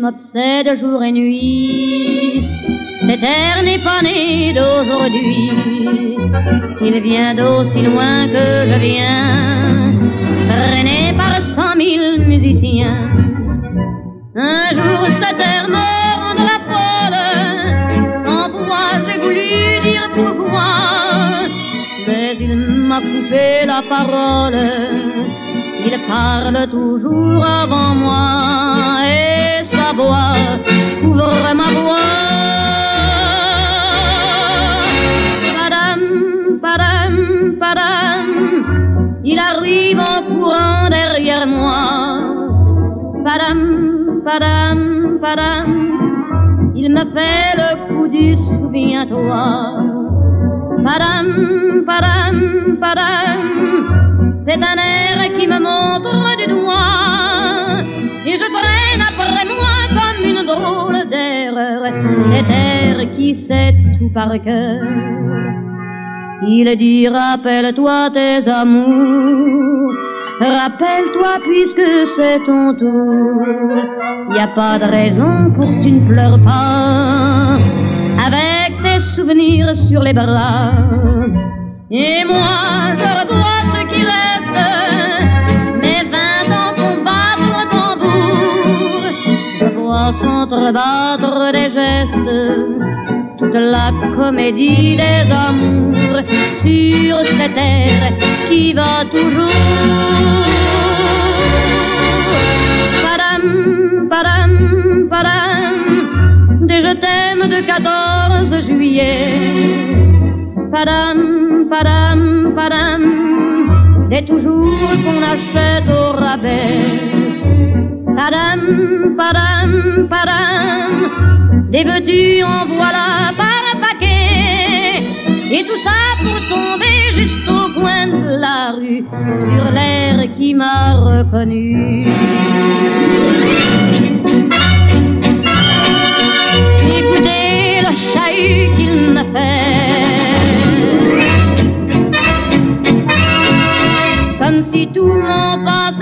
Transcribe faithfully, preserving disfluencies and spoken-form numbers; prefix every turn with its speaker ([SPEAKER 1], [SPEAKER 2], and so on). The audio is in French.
[SPEAKER 1] m'obsède jour et nuit. Cet air n'est pas né d'aujourd'hui, il vient d'aussi loin que je viens, traîné par cent mille musiciens. Un jour cet air me rendra folle, sans pouvoir j'ai voulu dire pourquoi, mais il m'a coupé la parole, il parle toujours avant moi, et sa voix couvre ma voix. Padam, padam, il arrive en courant derrière moi. Padam, padam, padam, il me fait le coup du souviens-toi. Padam, padam, padam, c'est un air qui me montre du doigt, et je traîne après moi comme une drôle d'erreur, cet air qui sait tout par cœur. Il dit rappelle-toi tes amours, rappelle-toi puisque c'est ton tour. Y a pas de raison pour que tu ne pleures pas, avec tes souvenirs sur les bras. Et moi je revois ce qui reste, mes vingt ans font battre le tambour. Je vois s'entrebattre des gestes, toute la comédie des amours sur cette terre qui va toujours. Padam, padam, padam, des je t'aime de quatorze juillet. Padam, padam, padam, des toujours qu'on achète au rabais. Padam, padam, padam, des veux-tu en voilà par paquet, et tout ça pour tomber juste au coin de la rue, sur l'air qui m'a reconnu. Écoutez le chahut qu'il me fait, comme si tout mon passé